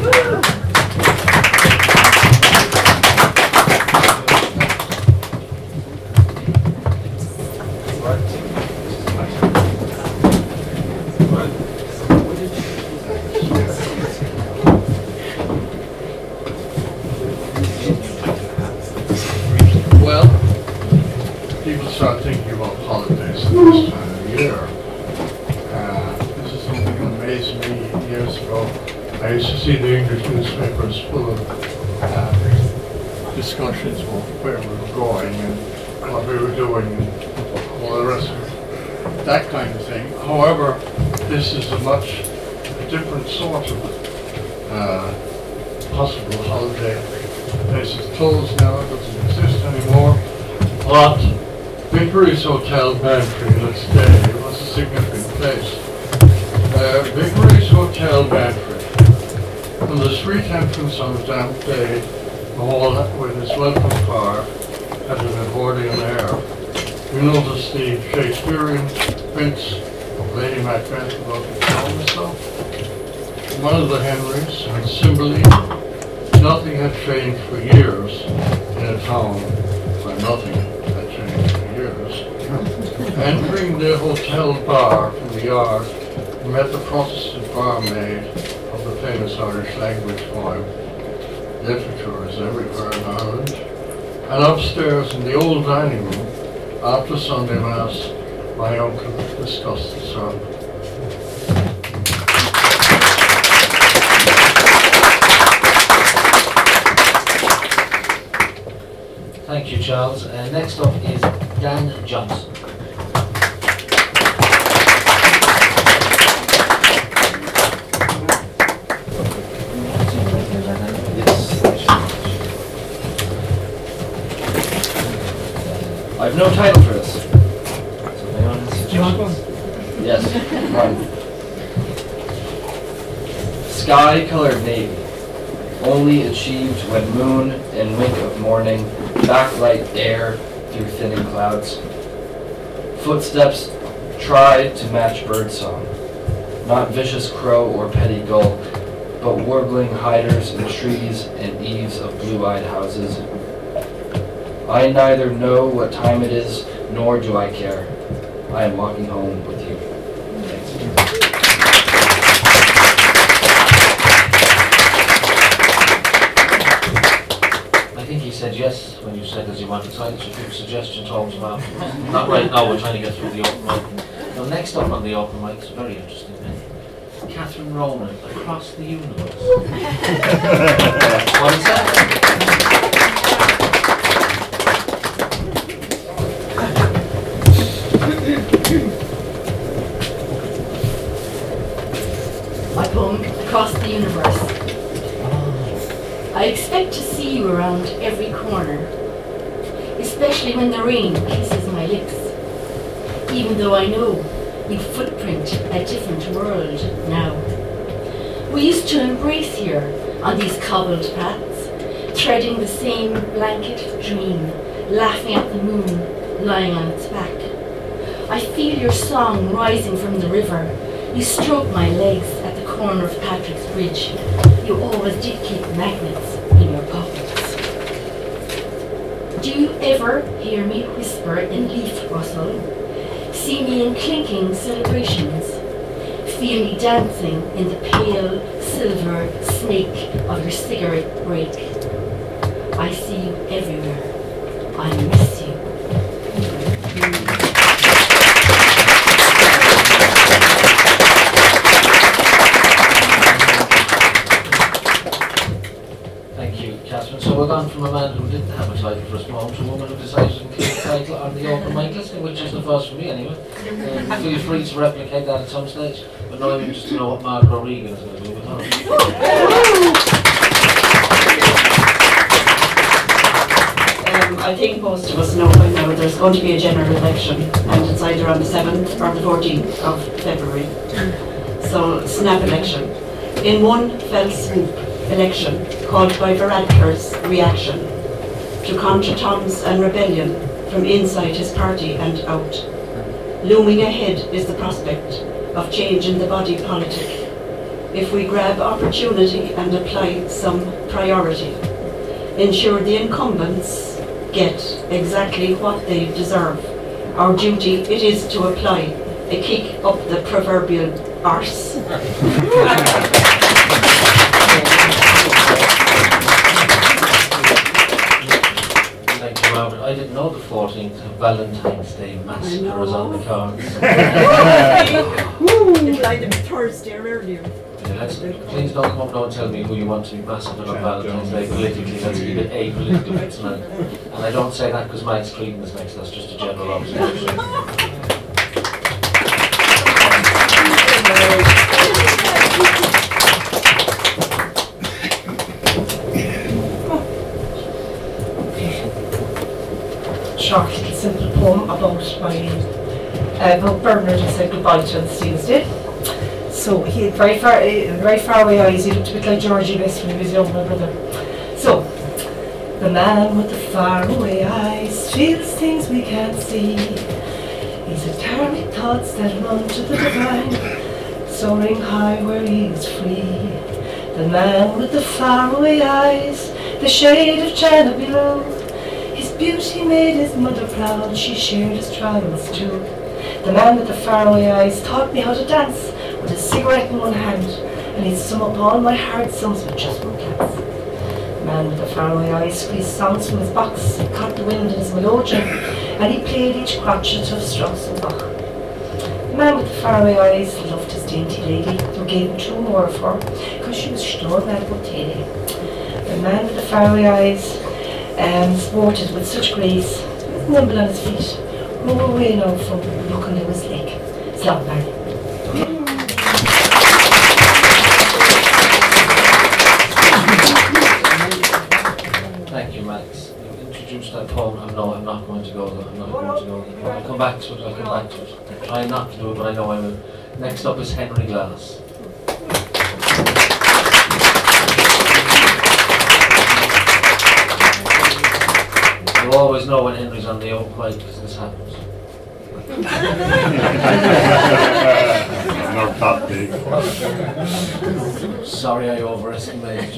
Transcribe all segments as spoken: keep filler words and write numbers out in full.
Start thinking about holidays at this time of year. Uh, this is something that amazed me years ago. I used to see the English newspapers full of uh, discussions about where we were going and what we were doing and all the rest of it, that kind of thing. However, this is a much different sort of uh, possible holiday. The place is closed now, it doesn't exist anymore. But Vicary's Hotel, Bantry, let's say, it was a significant place. Uh, Vicary's Hotel, Bantry. From the street entrance on a damp day, the hall with its welcome car had an accordion air. You noticed the Shakespearean prince of Lady Macbeth about to kill himself. One of the Henrys, and Cymbeline, nothing had changed for years in a town where nothing had changed for years. Entering the hotel bar from the yard, we met the Protestant barmaid of the famous Irish language poem. Literature is everywhere in Ireland. And upstairs in the old dining room, after Sunday Mass, my uncle discussed the sermon. Thank you, Charles. Uh, next up is Dan Johnson. I've no title for this. So anyone has suggestions? Do you want one? Yes, one. Sky-colored navy, only achieved when moon and wink of morning backlight air through thinning clouds. Footsteps tried to match birdsong, not vicious crow or petty gull, but warbling hiders in trees and eaves of blue-eyed houses. I neither know what time it is, nor do I care. I am walking home with you. I think he said yes when you said that you wanted title, so give suggestions all to afterwards. Not right now, we're trying to get through the open mic. Now, next up on the open mic is a very interesting man. Catherine Ronan, Across the Universe. What is that? My poem, Across the Universe. I expect to see you around every corner, especially when the rain kisses my lips, even though I know you footprint a different world now. We used to embrace here on these cobbled paths, threading the same blanket of dream, laughing at the moon lying on its back. I feel your song rising from the river. You stroke my legs at the corner of Patrick's Bridge. You always did keep magnets in your pockets. Do you ever hear me whisper in leaf rustle? See me in clinking celebrations? Feel me dancing in the pale silver snake of your cigarette break? I see you everywhere. I miss you. So we're gone from a man who didn't have a title for his poem to a woman who decided to include a title on the open mic list, which is the first for me anyway. Um, feel free to replicate that at some stage, but now I'm interested to know what Margaret Regan is going to do with her. Um, I think most of us know by now there's going to be a general election, and it's either on the seventh or the fourteenth of February. So, snap election. In one fell swoop, election called by Varadkar's reaction to contretemps and rebellion from inside his party and out. Looming ahead is the prospect of change in the body politic. if we grab opportunity and apply some priority. Ensure the incumbents get exactly what they deserve. Our duty it is to apply a kick up the proverbial arse. Thank you, Robert. I didn't know the fourteenth Valentine's Day massacre was on the cards. It'll either be Thursday or earlier. Yeah, let's, please don't come up now and tell me who you want to be massacred on Valentine's Day politically. That's a bit apolitical tonight. And I don't say that because Max Creedon is next, that's just a general observation. Short little simple poem about my uh, about Bernard who said goodbye to on Stephen's Day. So he had very far, uh, very far away eyes. He looked a bit like Georgie Best when he was young, my brother. So the man with the faraway eyes feels things we can't see. He's a carried thoughts that run to the divine, soaring high where he is free. The man with the faraway eyes, the shade of China below. His beauty made his mother proud, she shared his trials too. The man with the faraway eyes taught me how to dance with a cigarette in one hand, and he'd sum up all my hard sums with just one glance. The man with the faraway eyes squeezed songs from his box, he caught the wind in his melodeon, and he played each crotchet of Strauss and Bach. The man with the faraway eyes loved his dainty lady, who gave him two more of her, because she was sure that would take it. The man with the faraway eyes um, sported with such grace, nimble on his feet, row away now from looking at his leg. Slap man. Thank you, Max. You introduced that poem. I'm, no, I'm not going to go there. I'm not going to go there. I'll come back to it. I'll come back to it. I'll try not to do it, but I know I will. Next up is Henry Glass. You always know when Henry's on the open mic because this happens. Not that big. Sorry I overestimated you.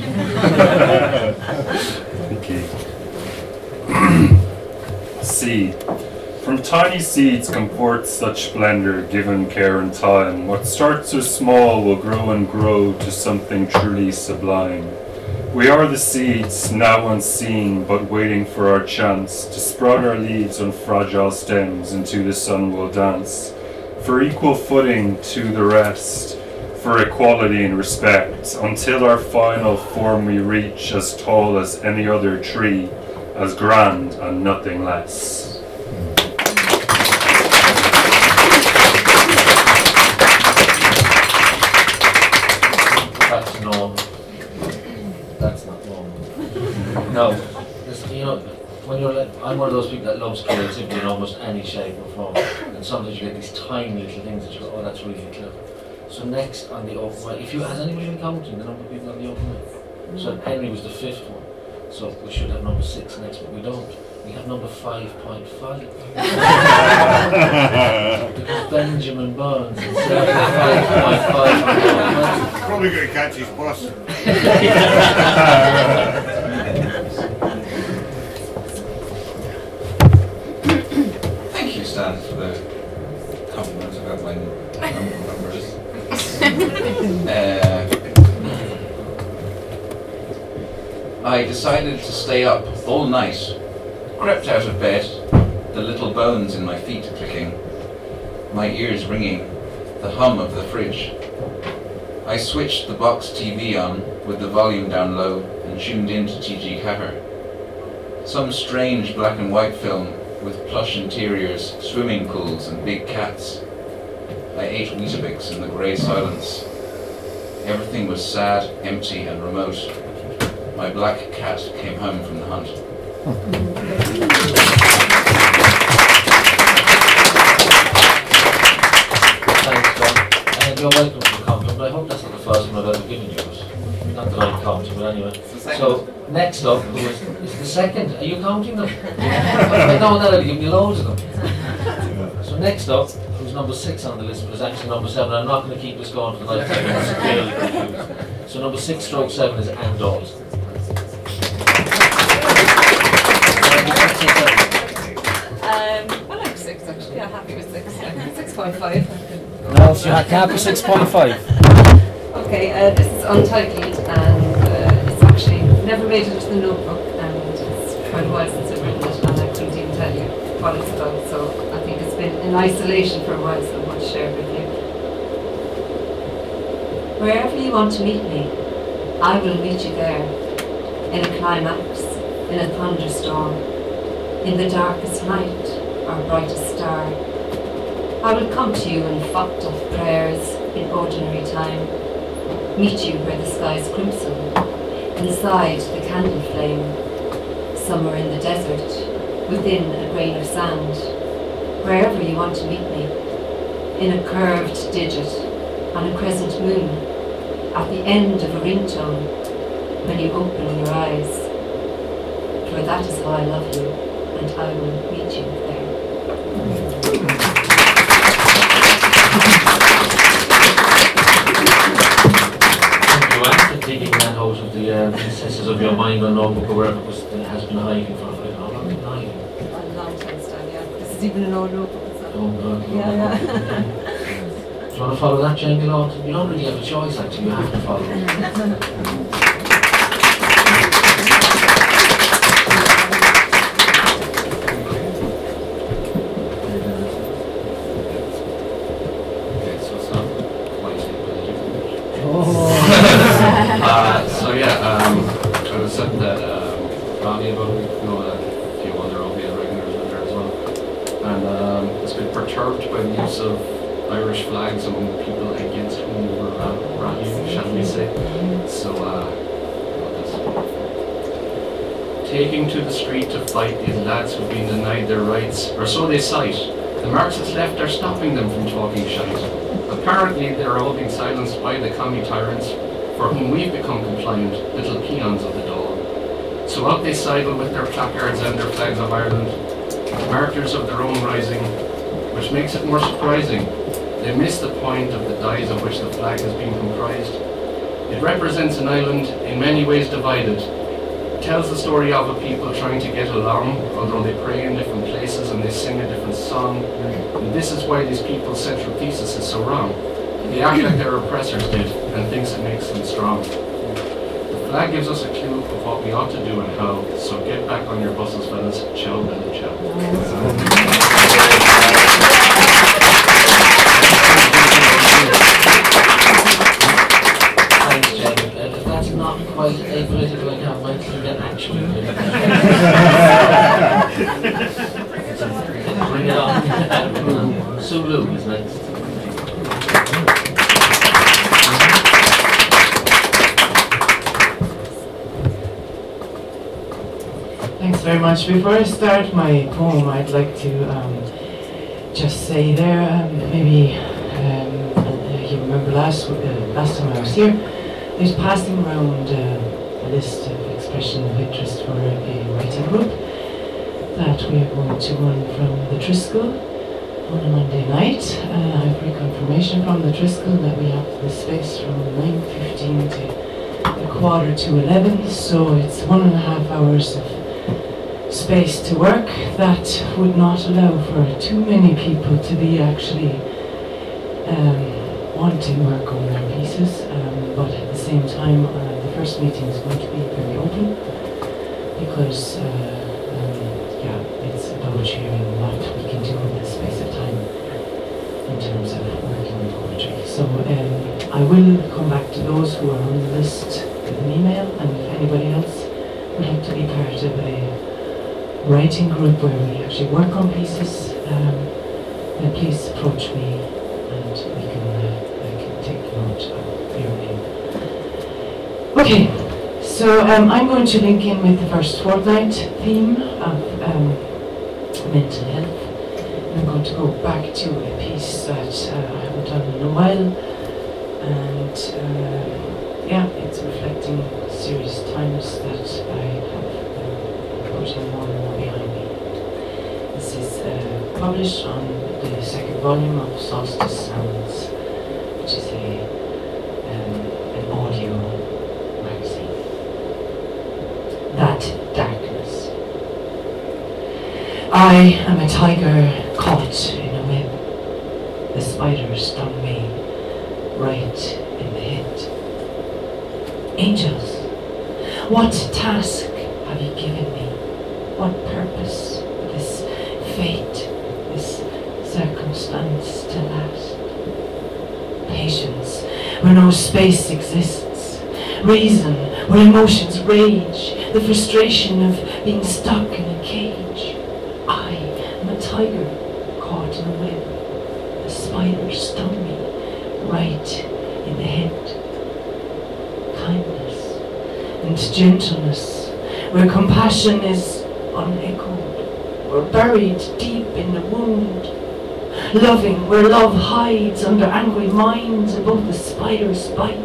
Okay. Seed. From tiny seeds come forth such splendor given care and time. What starts so small will grow and grow to something truly sublime. We are the seeds, now unseen, but waiting for our chance to sprout our leaves on fragile stems into the sun will dance. For equal footing to the rest, for equality and respect, until our final form we reach as tall as any other tree, as grand and nothing less. That's normal. That's not normal. No. It's, you know, when you're like, I'm one of those people that loves creativity in almost any shape or form. And sometimes you get these tiny little things that you go, oh, that's really clever. So next on the open mic, if you, has anybody been counting the number of people on the open mic? So Henry was the fifth one. So we should have number six next, but we don't. We have number five point five. Because Benjamin Burns instead of five point five. Probably going to catch his bus. Thank you, Stan, for the compliment about my number numbers. uh, I decided to stay up all night, crept out of bed, the little bones in my feet clicking, my ears ringing, the hum of the fridge. I switched the box T V on with the volume down low and tuned in to T G Capper. Some strange black and white film with plush interiors, swimming pools and big cats. I ate Weetabix in the grey silence. Everything was sad, empty and remote. My black cat came home from the hunt. Thanks, John. And you're welcome to the compliment. I hope that's not the first one I've ever given you. But not that I'm counting, but anyway. So, next up who is, is the second. Are you counting them? I know that I've given you loads of them. So next up, who's number six on the list, but it's actually number seven. I'm not going to keep this going for the night. I'm really confused. So number six stroke seven is Ann Dawes. Um, I like six actually. I'm happy with six. Six point five. No, so you can't have six point five. Okay, uh, this is untitled and uh, it's actually never made it into the notebook, and it's quite a while since I've written it, and I couldn't even tell you what it's about. So I think it's been in isolation for a while, so I want to share it with you. Wherever you want to meet me, I will meet you there. In a climax, in a thunderstorm, in the darkest night or brightest star. I will come to you in fucked up prayers in ordinary time. Meet you where the sky's crimson, inside the candle flame, somewhere in the desert, within a grain of sand. Wherever you want to meet me, in a curved digit, on a crescent moon, at the end of a ringtone, when you open your eyes. For that is how I love you, and I will meet you there. You after digging that out of the uh, recesses of your mind or notebook or wherever it was that it has been hiding for, I don't know, how long has it been hiding? A long time time, yeah. This is even an old notebook. Oh, God. Yeah, yeah. Do you want to follow that, Jane? You don't, you don't really have a choice, actually. You have to follow it. Okay, so it's not quite uh, so yeah, um, I was said that um, Robbie about a week ago, uh, a few other O B L regulars were there as well, and um, it's been perturbed by the use of Irish flags among the people against whom we were uh, rallying, shall we say. So, uh, taking to the street to fight these lads who've been denied their rights, or so they cite. The Marxist left are stopping them from talking shite. Apparently they are all being silenced by the commie tyrants, for whom we've become compliant, little peons of the dawn. So out they sidle with their placards and their flags of Ireland, martyrs of their own rising, which makes it more surprising. They miss the point of the dyes of which the flag has been comprised. It represents an island in many ways divided. It tells the story of a people trying to get along, although they pray in different places and they sing a different song. And this is why these people's central thesis is so wrong. They act like their oppressors did and thinks it makes them strong. The flag gives us a clue of what we ought to do and how, so get back on your buses, fellas. Ciao, belly, ciao. Thanks, Jamie. Uh, if that's not quite apolitical and can't wait to get actually bring it on. Sulu is next. Thanks very much. Before I start my poem, I'd like to um, just say there, um, maybe um, uh, you remember last uh, last time I was here, I was passing around uh, a list of expression of interest for a writing group that we are going to run from the Triskel on a Monday night. Uh, I have reconfirmation from the Triskel that we have the space from nine fifteen to a quarter to eleven, so it's one and a half hours of space to work that would not allow for too many people to be actually um, wanting work on their pieces, um, but at the same time uh, the first meeting is going to be very open because uh, um, yeah, it's about sharing what we can do in this space of time in terms of working on poetry. So um, I will come back to those who are on the list with an email, and if anybody else would like to be part of a writing group where we actually work on pieces, um, then please approach me and we can, uh, I can take note of your name. Okay, so um, I'm going to link in with the first fortnight theme of um, mental health. I'm going to go back to a piece that uh, I haven't done in a while, and uh, yeah, it's reflecting serious times that I have um, putting more and more behind me. This is uh, published on the second volume of Solstice Sounds, which is a um, an audio magazine. That darkness. I am a tiger caught in a web. The spider stung me right in the head. Angels, what task have you given me? What purpose this fate, this circumstance to last? Patience, where no space exists. Reason, where emotions rage. The frustration of being stuck in a cage. I am a tiger caught in a web. The spider stung me right in the head. Kindness and gentleness, where compassion is unechoed, or buried deep in the wound. Loving where love hides under angry minds above the spider's bite.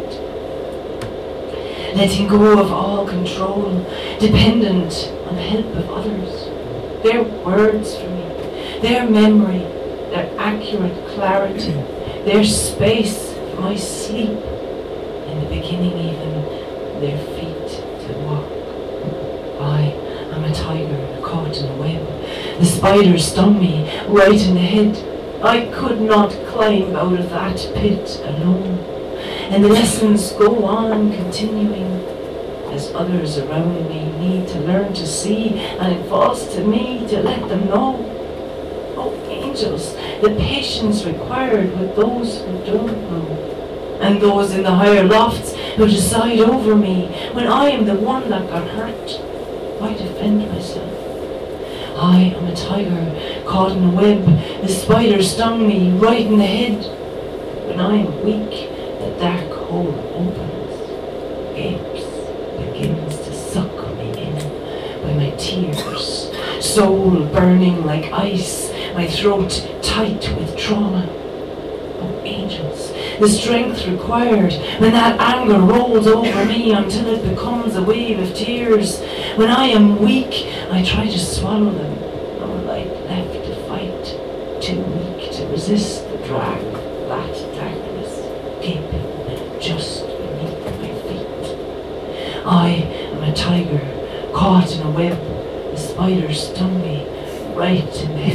Letting go of all control, dependent on the help of others. Their words for me, their memory, their accurate clarity, their space for my sleep, in the beginning even, their feet to walk. I am a tiger caught in a web. The spider stung me right in the head. I could not climb out of that pit alone. And the lessons go on continuing as others around me need to learn to see, and it falls to me to let them know. Oh, angels, the patience required with those who don't know, and those in the higher lofts who decide over me when I am the one that got hurt. Why defend myself? I am a tiger caught in a web. The spider stung me right in the head. When I am weak, the dark hole opens, gapes, begins to suck me in by my tears. Soul burning like ice, my throat tight with trauma. Oh, angels, the strength required when that anger rolls over me until it becomes a wave of tears. When I am weak, I try to swallow them. No light left to fight, too weak to resist the drag of that darkness gaping just beneath my feet. I am a tiger caught in a web. The spider stung me right in the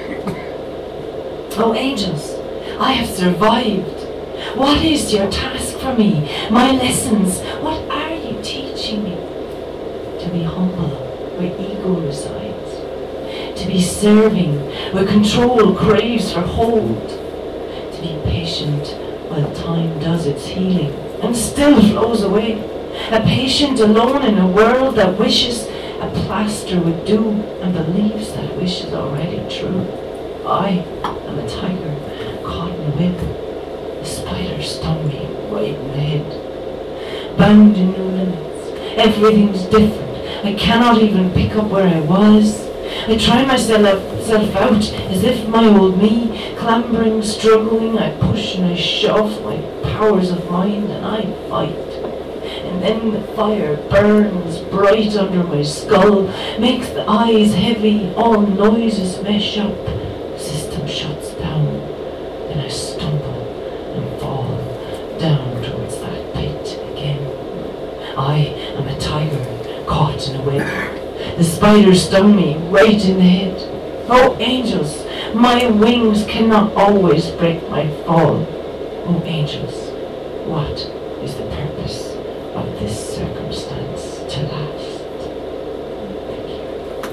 head. Oh, angels, I have survived. What is your task for me? My lessons, what are you teaching me? To be humble where ego resides. To be serving where control craves for hold. To be patient while time does its healing and still flows away. A patient alone in a world that wishes a plaster would do and believes that wish is already true. I am a tiger caught in a web. The spider stung me right in the head. Bound in new limits, everything's different. I cannot even pick up where I was. I try myself out as if my old me, clambering, struggling, I push and I shove my powers of mind and I fight. And then the fire burns bright under my skull, makes the eyes heavy, all noises mesh up. The system shuts down, and I stumble and fall down towards that pit again. I am a tiger caught in a web. The spider stung me right in the head. Oh, angels, my wings cannot always break my fall. Oh, angels, what is the purpose of this circumstance to last? Thank you.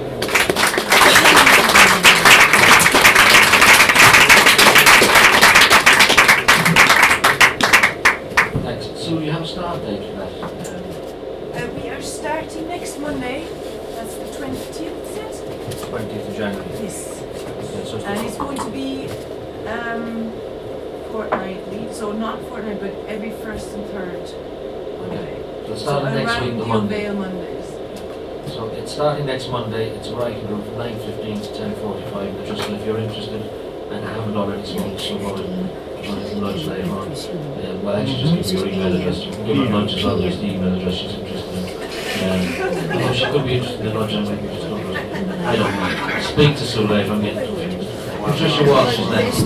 Thanks. So you have a start date for that? Uh, we are starting next Monday. That's the twentieth, is it? twentieth of January. Yes. Okay, so it's And the- it's going to be um, fortnightly, so not fortnight, but every first and third Monday. So it's So starting next around week, the New Monday. Vale Mondays. So it's starting next Monday. It's a writing group from nine fifteen to ten forty-five. But just if you're interested and haven't already spoken to someone, on lunch later on. Uh, well, actually, just give me your email address. You can give her lunch as well as the email address she's interested in. Um, although she could be interested in lunch anyway, we just don't know. I don't mind. Speak to Sule if I'm getting confused. Patricia Walsh is next.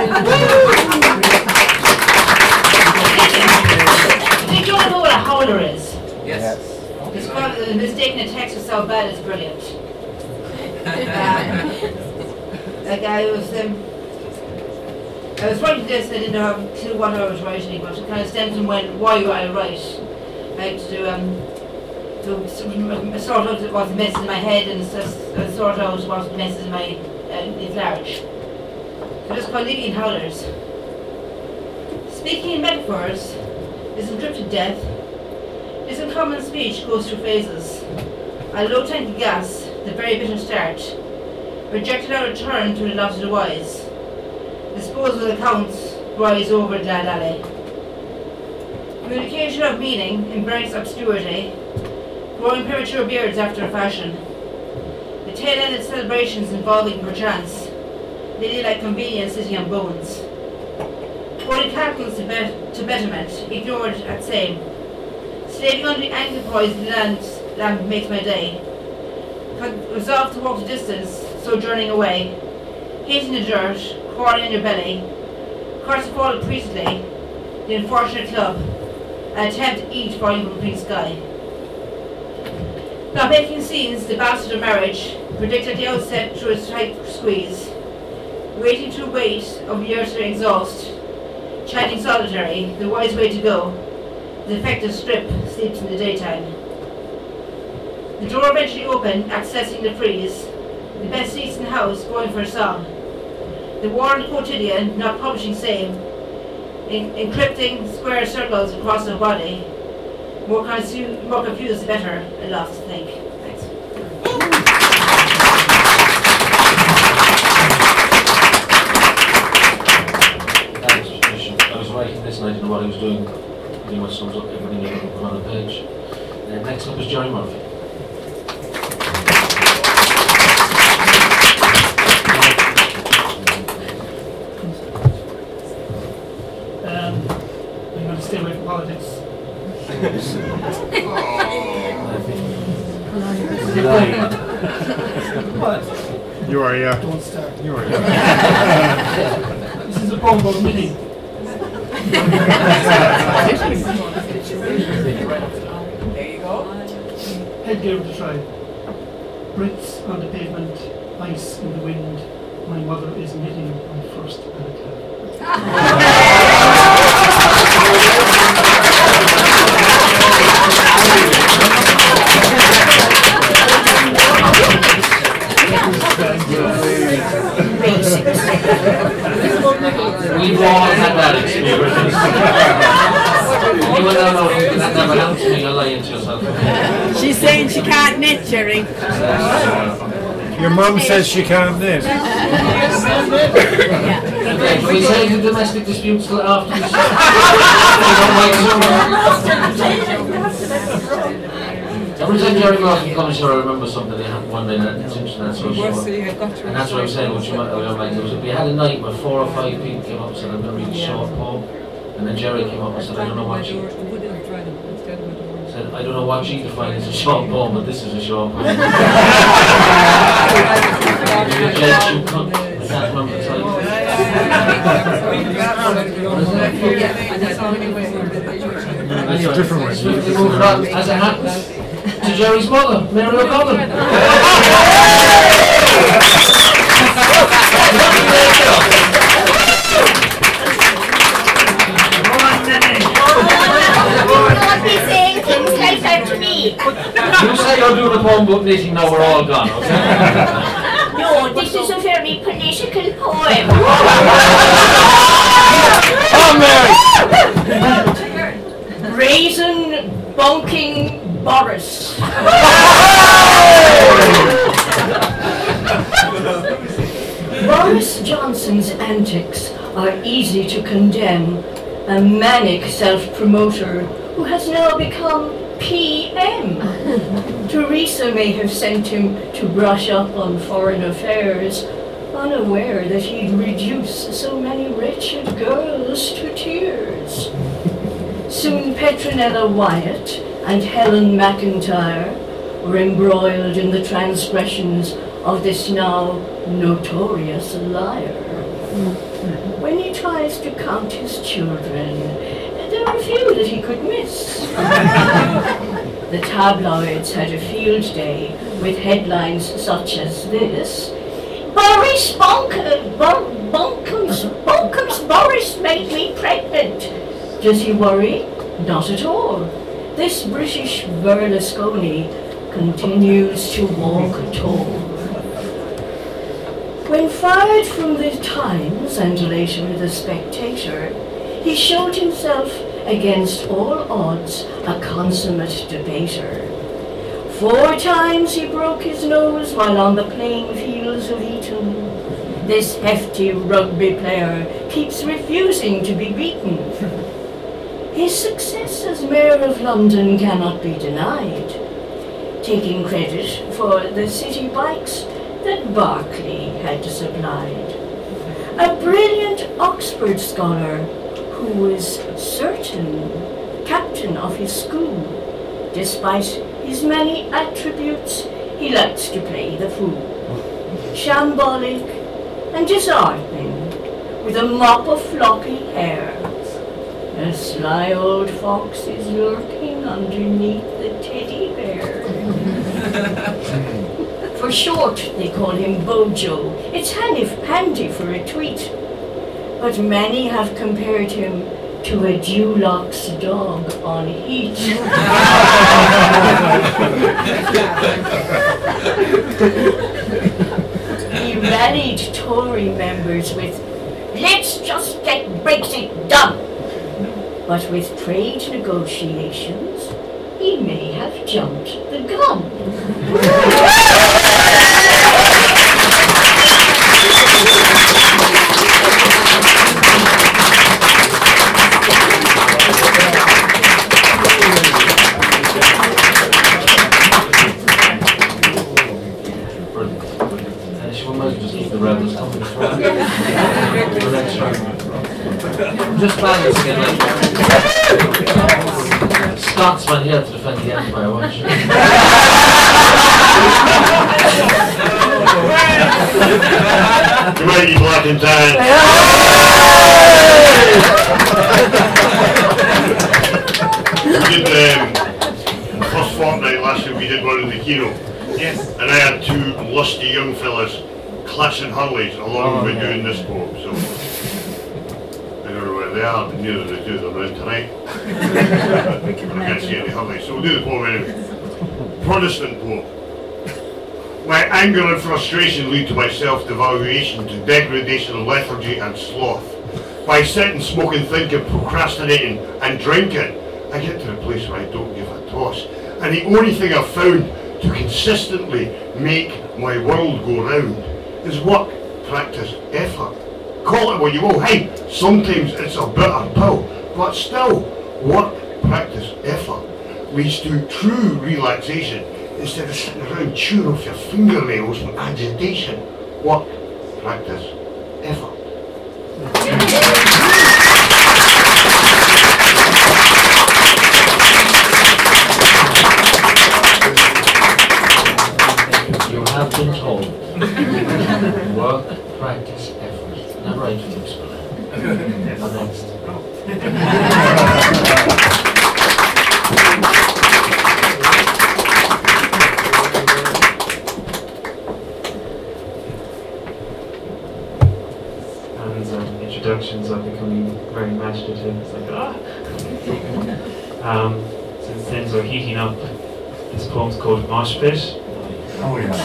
Do you know what a howler is? Yes. It's called the mistaken a text with so bad it's brilliant. Um, like I was, um, I was writing this, I didn't know how, clue what I was writing, but it kind of stemmed from when, why I write. I had to do, um, to sort out what messes in my head and s- sort out what messes in my, uh, is large. So it's called Living Howlers. Speaking in metaphors is encrypted death. This in common speech goes through phases. A low tank of gas, the very bitter start. Rejected out of turn to the lot of the wise. Disposal accounts rise over glad alley. Communication of meaning embrace obscurity. Growing premature beards after a fashion. The tail-ended celebrations involving perchance. Lady-like convenience sitting on bones. Holding calculus to, bet- to betterment, ignored at same. Slaving under the ankle poised land, land makes my day. Con- resolved to walk the distance, sojourning away. Hating the dirt, crawling in your belly. Curse of all priestly, the unfortunate club. An attempt to eat volume from green sky. Not making scenes, the bastard of marriage, predicted at the outset through a tight squeeze. Waiting through weight of the earthly exhaust. Chanting solitary, the wise way to go. The effective strip sleeps in the daytime. The door eventually opened, accessing the freeze. The best seats in the house, going for a song. The warned quotidian, not publishing same. En- encrypting square circles across the body. More, consu- more confused the better, I lost to think. Thanks. Thanks, Patricia. I was writing this and I didn't know what I was doing. Pretty much sums up everything you put on the page. Uh, next up is Jerry Murphy. Um, I'm going to stay away from politics. What? You are, yeah. Don't start. You are, yeah. This is a poem about knitting. There you go. Headgear of the tribe. Brits on the pavement, ice in the wind. My mother is knitting my first balaclava. We've all had that experience. You will know if that never happened to me, you're lying to yourself. She's saying she can't knit, Jerry. Your mum says she can't knit. Okay, can we save the domestic disputes till after this? Every time Jerry Murphy comes here, I remember something that happened one day that it's interesting, that's so short. And that's what I was saying, what you might remember, was we had a night where four or five people came up and said, I'm going to read a short poem. And then Jerry came up and said, I don't know what you... said, I don't know what you define as a short poem, but this is a short poem. You can't remember the title. That's a different way. Swiftly moving on, as it happens, to Jerry's mother, Mary O'Connell. Don't be saying things like that to me. You say you're doing a poem book knitting, now we're all gone, okay? No, this is a very political poem. Brazen bunking Boris. Boris Johnson's antics are easy to condemn. A manic self-promoter who has now become P M. Teresa may have sent him to brush up on foreign affairs, unaware that he'd reduce so many wretched girls to tears. Soon Petronella Wyatt and Helen McIntyre were embroiled in the transgressions of this now notorious liar. When he tries to count his children, there are few that he could miss. The tabloids had a field day with headlines such as this: Boris Bonkers, Bon- Bonkers, Bonkers Boris made me pregnant. Does he worry? Not at all. This British Berlusconi continues to walk tall. When fired from the Times and later the Spectator, he showed himself against all odds a consummate debater. Four times he broke his nose while on the playing fields of Eton. This hefty rugby player keeps refusing to be beaten. His success as Mayor of London cannot be denied, taking credit for the city bikes that Berkeley had supplied. A brilliant Oxford scholar who was certain captain of his school. Despite his many attributes, he likes to play the fool. Shambolic and disheartening, with a mop of floppy hair. A sly old fox is lurking underneath the teddy bear. For short, they call him Bojo. It's handy, handy for a tweet. But many have compared him to a Dulux dog on heat. He rallied Tory members with, "Let's just get Brexit done." But with trade negotiations, he may have jumped the gun. Rebels coming from the next round. I'm just planning to get like Scotsman here to defend the Empire, won't you? The mighty black and tan. We did um, the first fortnight last year. We did one in the Kino. Yes. And I had two lusty young fellas clashing Hurleys along oh, with yeah. doing this poem, so I don't know where they are, but neither do they do them around tonight. I can't see any Hurleys, so we'll do the poem anyway. Protestant poem. My anger and frustration lead to my self-devaluation, to degradation, lethargy and sloth. By sitting, smoking, thinking, procrastinating and drinking, I get to the place where I don't give a toss. And the only thing I've found to consistently make my world go round is work, practice, effort. Call it what you will. Hey, sometimes it's a bitter pill, but still, work, practice, effort leads to true relaxation instead of sitting around chewing off your fingernails with agitation. Work, practice, effort. You have been told. Work, practice, effort. Never right for you, school. Next. And um, introductions are becoming very imaginative. It's like, ah! um, since things are heating up, this poem's called Mosh Pit. Oh yeah.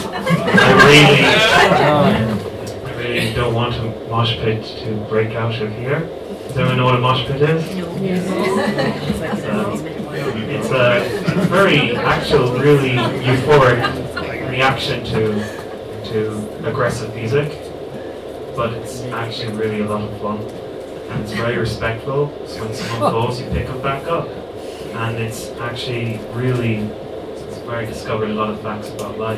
I really, I really don't want a mosh pit to break out of here. Does everyone know what a mosh pit is? No. Yes. Um, it's a very actual, really euphoric reaction to to aggressive music, but it's actually really a lot of fun, and it's very respectful. So when someone falls, you pick them back up, and it's actually really. Where I discovered a lot of facts about life.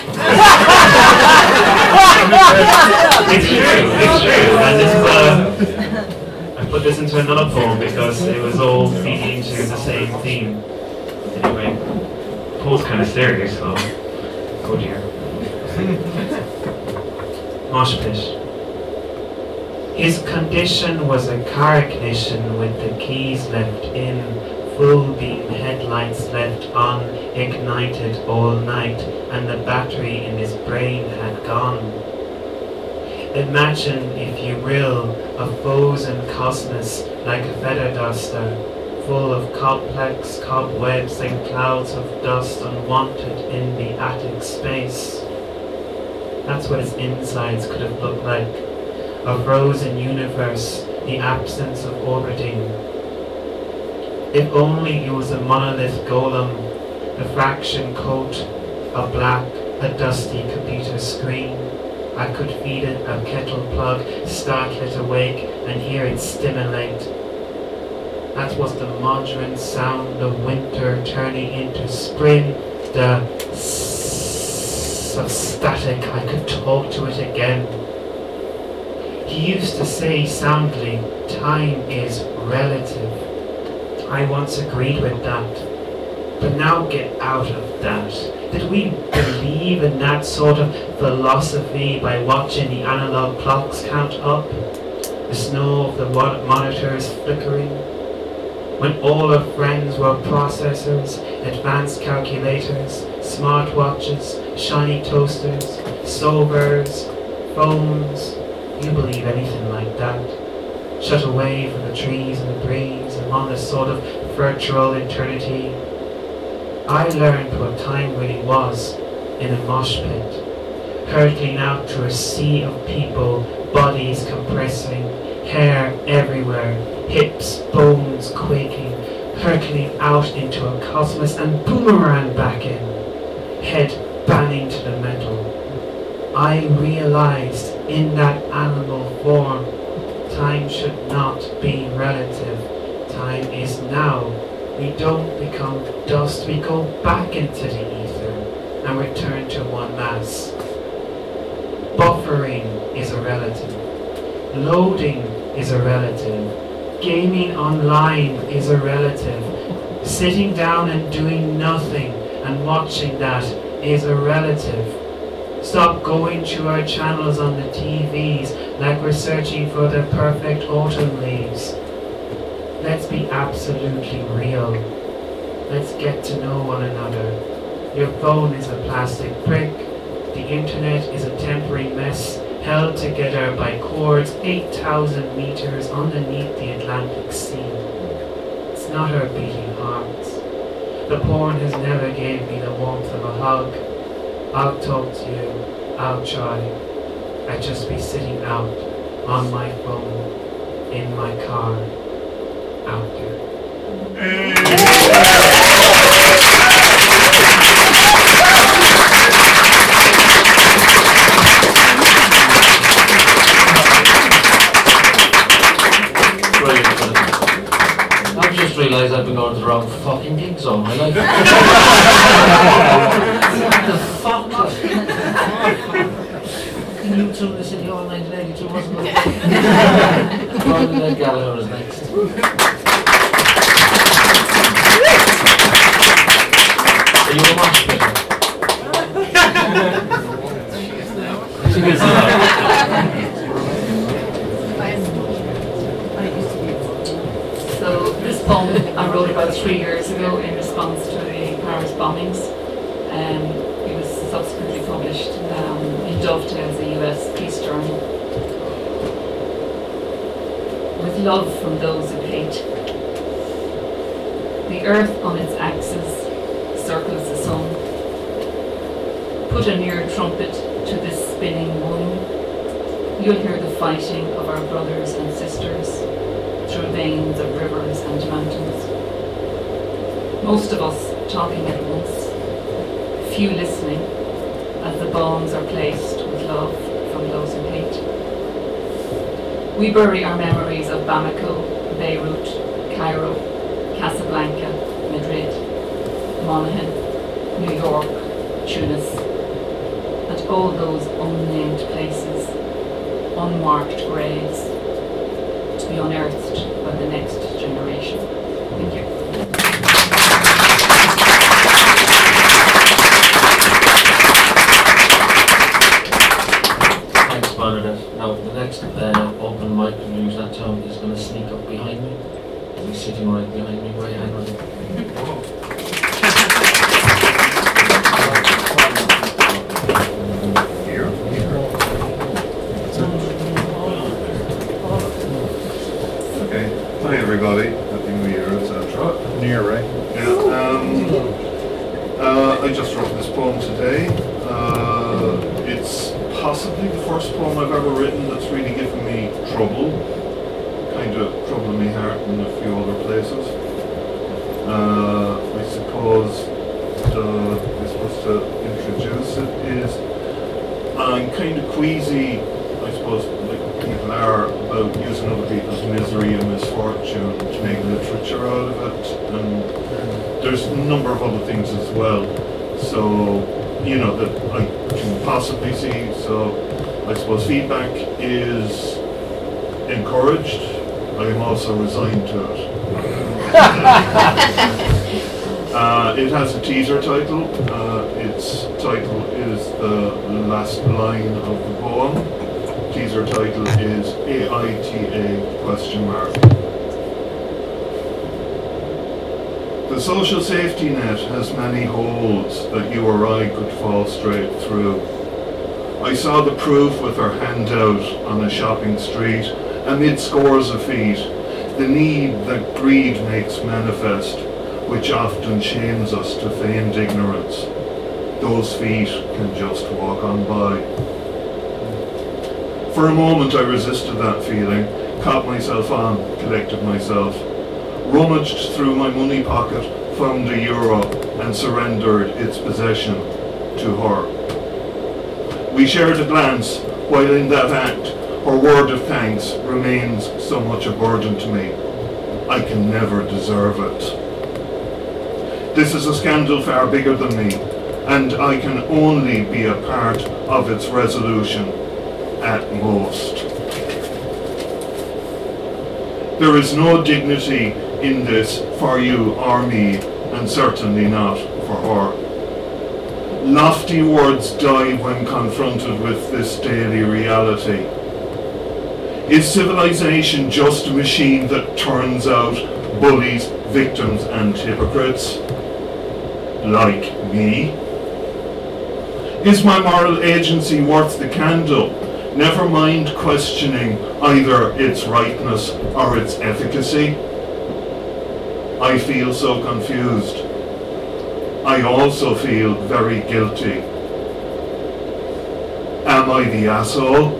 It's true, it's true. And this, uh, I put this into another poem because it was all feeding into the same theme. Anyway, both kind of serious, so oh dear. Mosh pit. His condition was a car ignition with the keys left in, full beam headlights left on, ignited all night, and the battery in his brain had gone. Imagine, if you will, a frozen cosmos like a feather duster, full of complex cobwebs and clouds of dust unwanted in the attic space. That's what his insides could have looked like. A frozen universe, the absence of orbiting. If only it was a monolith golem, a fraction coat of black, a dusty computer screen. I could feed it a kettle plug, startle it awake, and hear it stimulate. That was the modern sound of winter turning into spring, the s of static. I could talk to it again. He used to say soundly, time is relative. I once agreed with that. But now get out of that. Did we believe in that sort of philosophy by watching the analog clocks count up? The snow of the monitors flickering? When all our friends were processors, advanced calculators, smartwatches, shiny toasters, Sobers, phones. You believe anything like that? Shut away from the trees and the breeze, among a sort of virtual eternity. I learned what time really was in a mosh pit, hurtling out through a sea of people, bodies compressing, hair everywhere, hips, bones quaking, hurtling out into a cosmos and boomerang back in, head banging to the metal. I realized in that animal form, time should not be relative. Time is now. We don't become dust, we go back into the ether and return to one mass. Buffering is a relative. Loading is a relative. Gaming online is a relative. Sitting down and doing nothing and watching that is a relative. Stop going through our channels on the T Vs like we're searching for the perfect autumn leaves. Let's be absolutely real. Let's get to know one another. Your phone is a plastic brick. The internet is a temporary mess held together by cords eight thousand meters underneath the Atlantic Sea. It's not our beating hearts. The porn has never gave me the warmth of a hug. I'll talk to you, I'll try. I'd just be sitting out on my phone, in my car, out there. I've just realised I've been going to the wrong fucking gigs all my life. What the fuck? Can you tune the City Hall nineteen eighty-two, wasn't it? Probably that Gallagher is next. Are you a mosh pitter? She gets it out. So this poem I wrote about three years ago in response to the Paris bombings. Um, it was subsequently published um, in Dovetail as a U S peace journal. With love from those who hate. The earth on its axis circles the sun. Put a near trumpet to this spinning womb. You'll hear the fighting of our brothers and sisters through veins of rivers and mountains. Most of us talking at once, few listening, as the bombs are placed with love from those who hate. We bury our memories of Bamako, Beirut, Cairo, Casablanca, Madrid, Monaghan, New York, Tunis, and all those unnamed places, unmarked graves, to be unearthed by the next generation. Thank you. next uh, open mic, and use that term, is going to sneak up behind me. He's sitting right behind me, right hand on Okay. Hi everybody. Happy New Year, et cetera. New Year, right? Yeah. Um, uh, I just wrote this poem today. Uh, it's possibly the first poem I've ever written that's really given me trouble. Kind of trouble in my heart in a few other places. Uh, I suppose the I'm supposed to introduce it is I'm kind of queasy, I suppose, like people are, about using other people's misery and misfortune to make literature out of it, and there's a number of other things as well. So, you know, that I can possibly see. So, I suppose feedback is encouraged. I am also resigned to it. uh, it has a teaser title. Uh, its title is the last line of the poem. Teaser title is A I T A question mark. The social safety net has many holes that you or I could fall straight through. I saw the proof with her hand out on a shopping street, amid scores of feet, the need that greed makes manifest, which often shames us to feigned ignorance. Those feet can just walk on by. For a moment I resisted that feeling, caught myself on, collected myself, rummaged through my money pocket, found a euro, and surrendered its possession to her. We shared a glance, while in that act, her word of thanks remains so much a burden to me. I can never deserve it. This is a scandal far bigger than me, and I can only be a part of its resolution, at most. There is no dignity in this for you or me, and certainly not for her. Lofty words die when confronted with this daily reality. Is civilization just a machine that turns out bullies, victims, and hypocrites? Like me? Is my moral agency worth the candle? Never mind questioning either its rightness or its efficacy. I feel so confused. I also feel very guilty. Am I the asshole?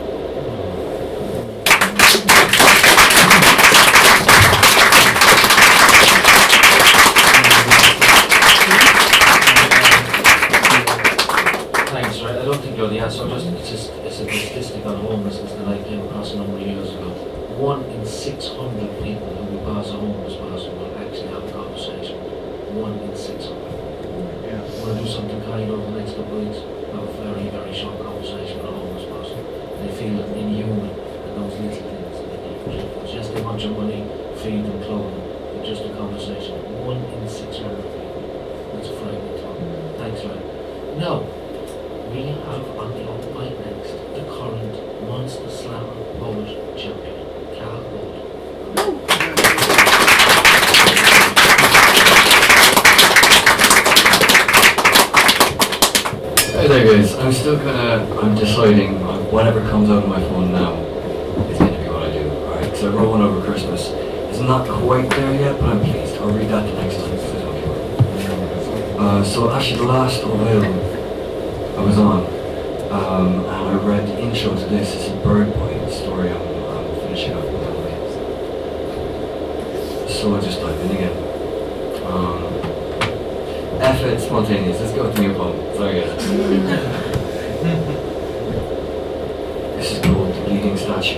Thanks, right? I don't think you're the asshole. Just it's just it's a statistic on homelessness that I came across a number of years ago. One in six hundred people who we pass a homeless person will actually have a conversation. One in six hundred. Yeah. Want to do something kind over the next couple of weeks? Have a very, very short conversation with a homeless person. They feel inhuman and those little things that they do. It's just a bunch of money, feed and clothing. It's just a conversation. One in six hundred people. That's a frightening thought. Thanks, right? Now, we have on the up right next the current Monster Slammer Poet Champion, Cal Gold. Hey there guys, I'm still gonna, I'm deciding uh, whatever comes out of my phone now is going to be what I do, alright? So I wrote one over Christmas. It's not quite there yet, but I'm pleased. I'll read that the next time because I don't care. Uh, so actually the last O'Vale I was on, um, and I read the intro to this. It's a bird boy story I'm, I'm finishing up with that way. So I'll just dive in again. Um, F it, spontaneous. Let's go with the new poem. Sorry guys. This is called The Bleeding Statue.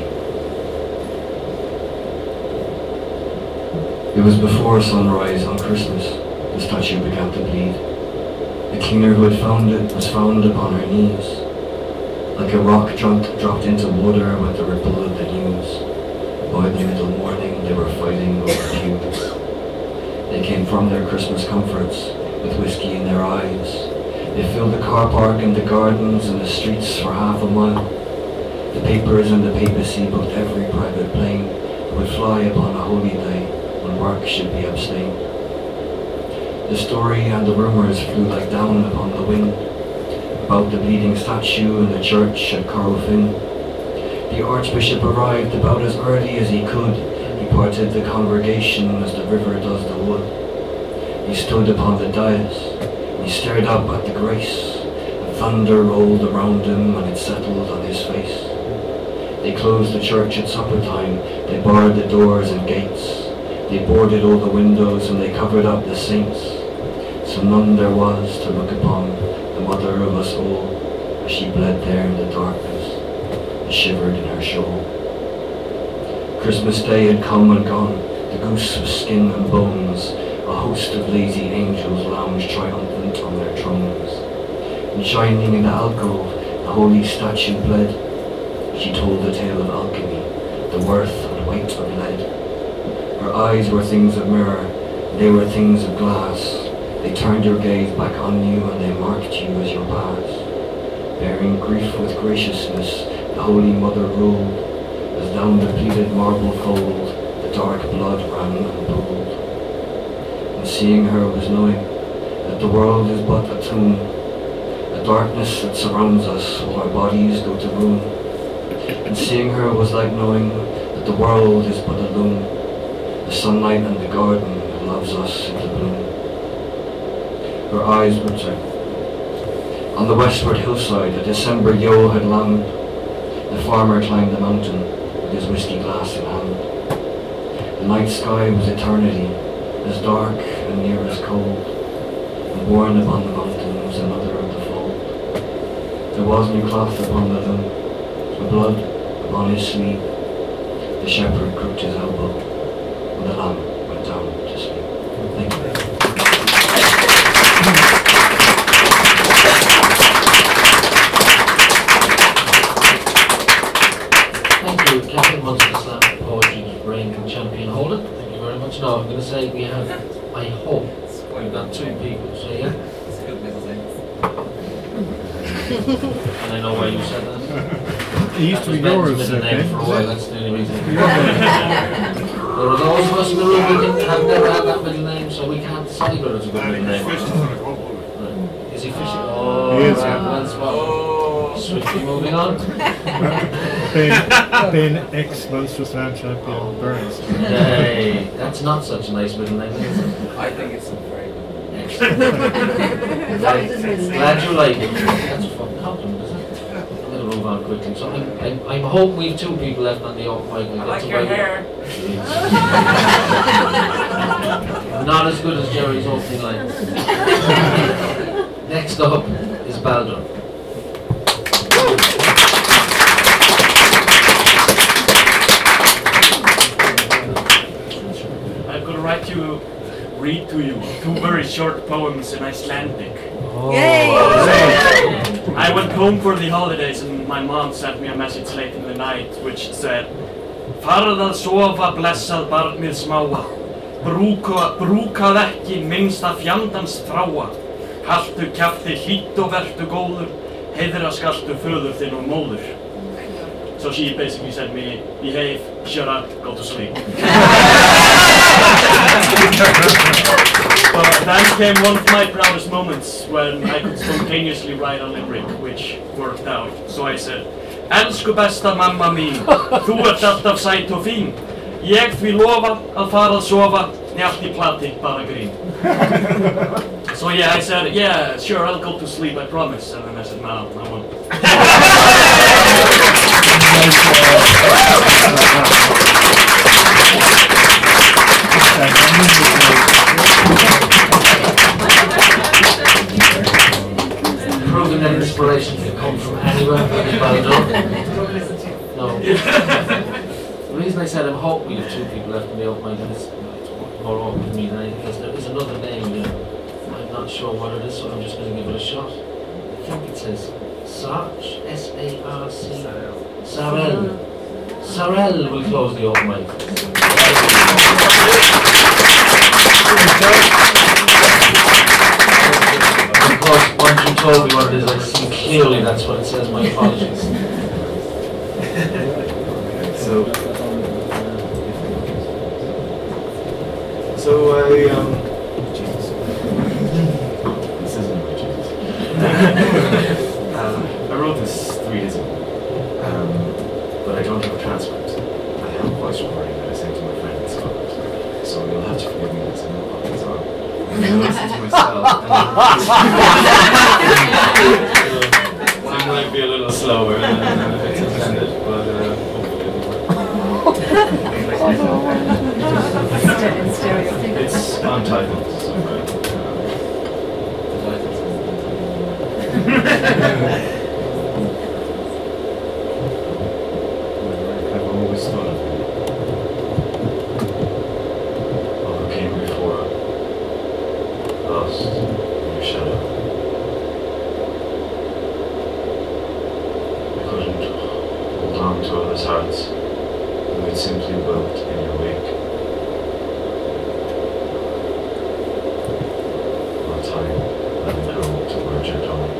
It was before sunrise on Christmas. The statue began to bleed. The cleaner who had found it was found upon her knees. Like a rock dropped, dropped into water went the ripple of the news. By the middle morning they were fighting over pews. They came from their Christmas comforts with whiskey in their eyes. They filled the car park and the gardens and the streets for half a mile. The papers and the papacy booked every private plane that would fly upon a holy day when work should be abstained. The story and the rumours flew like down upon the wind about the bleeding statue in the church at Carlfin. The Archbishop arrived about as early as he could. He parted the congregation as the river does the wood. He stood upon the dais, and he stared up at the grace. The thunder rolled around him, and it settled on his face. They closed the church at supper time. They barred the doors and gates. They boarded all the windows, and they covered up the saints. So none there was to look upon the mother of us all, as she bled there in the darkness, and shivered in her shawl. Christmas Day had come and gone, the goose of skin and bones. A host of lazy angels lounged triumphant on their thrones. And shining in the alcove, the holy statue bled. She told the tale of alchemy, the worth and weight of lead. Her eyes were things of mirror, they were things of glass. They turned your gaze back on you and they marked you as your past. Bearing grief with graciousness, the Holy Mother ruled, as down the pleated marble fold, the dark blood ran and pooled. And seeing her was knowing that the world is but a tomb, a darkness that surrounds us while our bodies go to ruin. And seeing her was like knowing that the world is but a loom, the sunlight and the garden that loves us into bloom. Her eyes were turned. On the westward hillside, a December yule had lambed. The farmer climbed the mountain with his whiskey glass in hand. The night sky was eternity, as dark and near as cold. And born upon the mountain was another of the fold. There was new cloth upon the loom, the blood upon his sleeve. The shepherd crooked his elbow, and the lamb went down to sleep. Thank you. Thank you, Captain Munster Slam Poetry Ranking Champion Holden. Thank you very much. Now I'm going to say we have, I hope, we've got two people. So yeah. And I know why you said that. It used to be That was yours, Ben's middle okay? name for a while. That's the only reason. There are those of us in the room who can- have never had that middle name, so we can't decide whether it's a good middle name. Right. Is he fishing? Oh, He is, right, yeah. well spotted. Swiftly moving on. Ben, Ben ex-Munster Slam champion Burns. Hey, that's not such a nice middle name, is it? I think it's a very good Excellent. As long as it's middle name. Glad you like it. That's a fucking compliment, isn't it? I'm going to move on quickly. So I'm, I'm, I'm hoping we have two people left on the open mic. I like your hair. Not as good as Jerry's opening line. Next up is Baldur. I'm gonna write you, read to you, two very short poems in Icelandic. Yay! I went home for the holidays and my mom sent me a message late in the night which said Farð að sofa blessað barnið smáa, brúka, brúkað ekki minnsta fjandans þráa, haltu kjafti hlýtt og vertu góður, heiðra skaltu föður þinn og móður. So she basically said me, behave, shut up, go to sleep. But then came one of my proudest moments when I could spontaneously write a limerick, which worked out. So I said, Elsku besta mamma mín, þú ert alltaf sæt og fín. Ég því lofa að fara að sofa, njátt í plati, bara grín. So yeah, I said, yeah, sure, I'll go to sleep, I promise. And then I said, no, I won't. Proving that inspiration can come from anywhere, that is Baldur. No. The reason I said I'm hoping we have two people left in the open mic, and it's more open with me than anything, because there is another name there. I'm not sure what it is, so I'm just going to give it a shot. I think it says Sarch, S A R C. Sarel. Sarel will close the open mic. Of course, once you told me what it is, I see clearly that's what it says. My apologies. So, so I, um, Jesus. This isn't about Jesus. um, I wrote this three days ago, um, but I don't have a transcript. I have a voice recording that I sent to my friend in Scotland, so you'll have to forgive me this, I know what these are. I'm going to listen to myself, and I might be a little slower than it's intended, but uh, hopefully it'll work. It's untitled, so uh, the title's I've always thought of you. All who came before, lost in your shadow. I couldn't hold on to others' hearts who had simply wilt in your wake. All time, let me grow towards your dawn.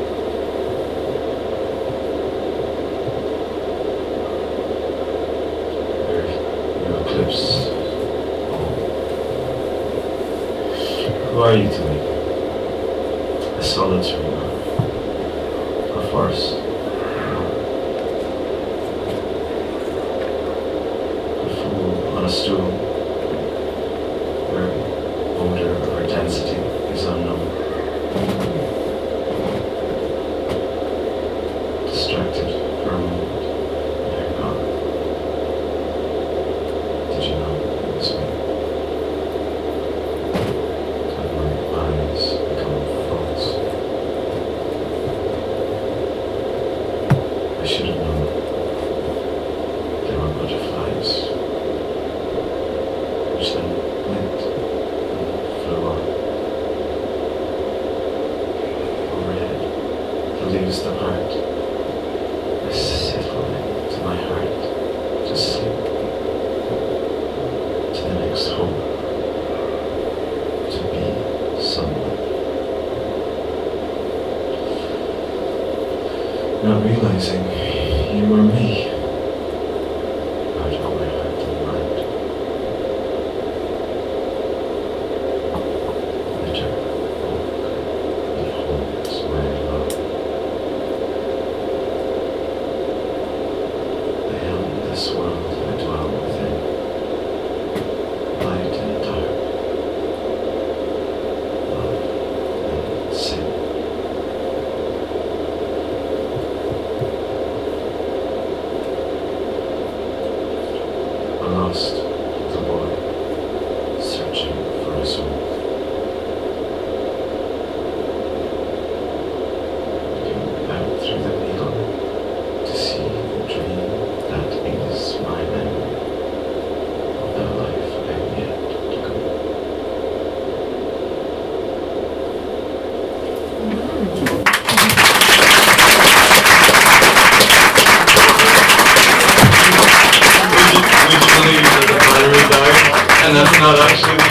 You eclipsed all. Who are you to me? A solitary man, a farce, a fool on a stool, where odor or density is unknown. Distracted for a moment, they're gone. Did you know it was me? Had my eyes become false? I should have known they were butterflies, which then went and flew on. Overhead, the leaves depart. I settle into my heart to sleep, to the next hope, to be someone. Not realizing you were me, out of my heart and mind. Bitter oak that holds my love. I am this world I dwell within, light and dark, love and sin. Lost the boy, searching for a soul. Looking out through the needle to see the dream that is my memory of the life I've yet to go. Believe that the battery died, and that's not actually